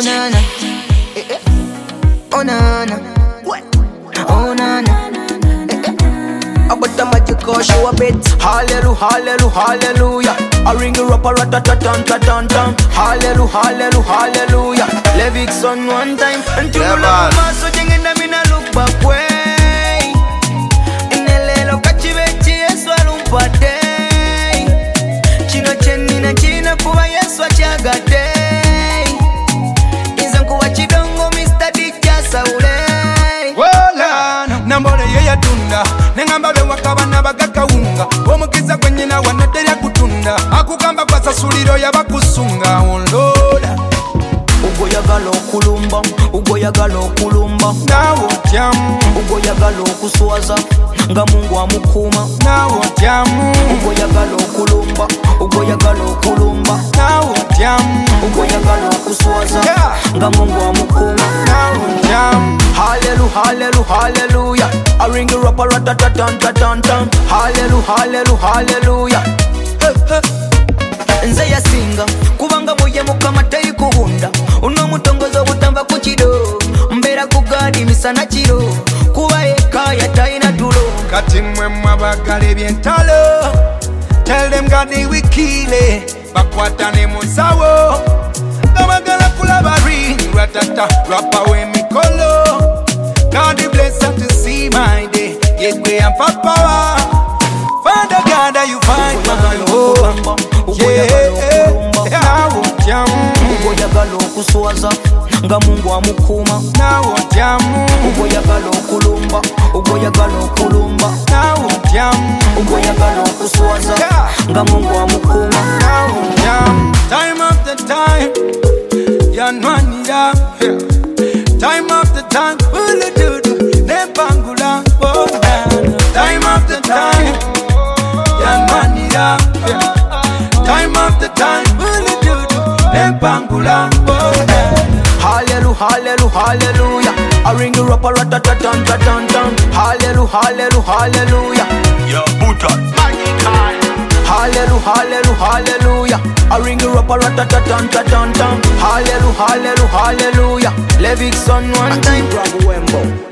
na na, oh na na, oh na na. About the magic show a bit. Hallelujah, hallelujah, hallelujah. I ring you up a rat-a-tat-tan-tat-tan-tan. Hallelujah, hallelujah, hallelujah. Levick's on one time. And you know so jing na mina look back way. Inelelo kachivechi Yesu alumpate. Chino cheni na china kuwa Yesu achagate. Izanku wachidongo Mr. Dija Saule. Wala nambole ye tunda nengamba be wakabana bagakawunga omukiza kwenyina wanaterya kutunda akugamba kwa sasuliro yabakusunga onlola ugoyagala okulumba ugoyagala okulumba nawo tyamu ugoyagala okuswaza nga Mungu amukuma nawo tyamu ugoyagala okulumba ugoyagala okulumba nawo tyamu ugoyagala okuswaza nga Mungu amukuma nawo tyamu. Hallelujah, hallelujah, hallelujah. I ring you up a rat-a-tat-tan-tat-tan. Hallelujah, hallelujah, hallelujah. Nze yasinga kubanga boye mukama tayi kubunda uno mutongozo butamba kuchido mbera kugadi misana chiro kuba eka ya taina tulo Kati mwe mwabagale byentalo tell them God we kill it bakwatane musawo gabagala kulaba ring ratata rap away mikolo God bless us to see my day yekwe and papa Father God you find my home nawo tyamu ugoyagala okuswaza nga Mungu amukuma nawo tyamu ugoyagala okulumba ugoyagala okulumba nawo tyamu ugoyagala okuswaza nga Mungu amukuma nawo tyamu. Time after time yanwanira time after time ulududu nempangula bonana time after time yanwanira time after time ulududu nempangula bonana. Hallelujah, hallelujah, hallelujah. I ring you up a rat-a-tat-tan-tat-tan. Hallelujah, hallelujah, hallelujah. Yo, Buta, Hallelujah, hallelujah, hallelujah. I ring you up a rat-a-tat-tan-tat-tan. Hallelujah, hallelujah, hallelujah. Levick's on one time. Bravo Wembo.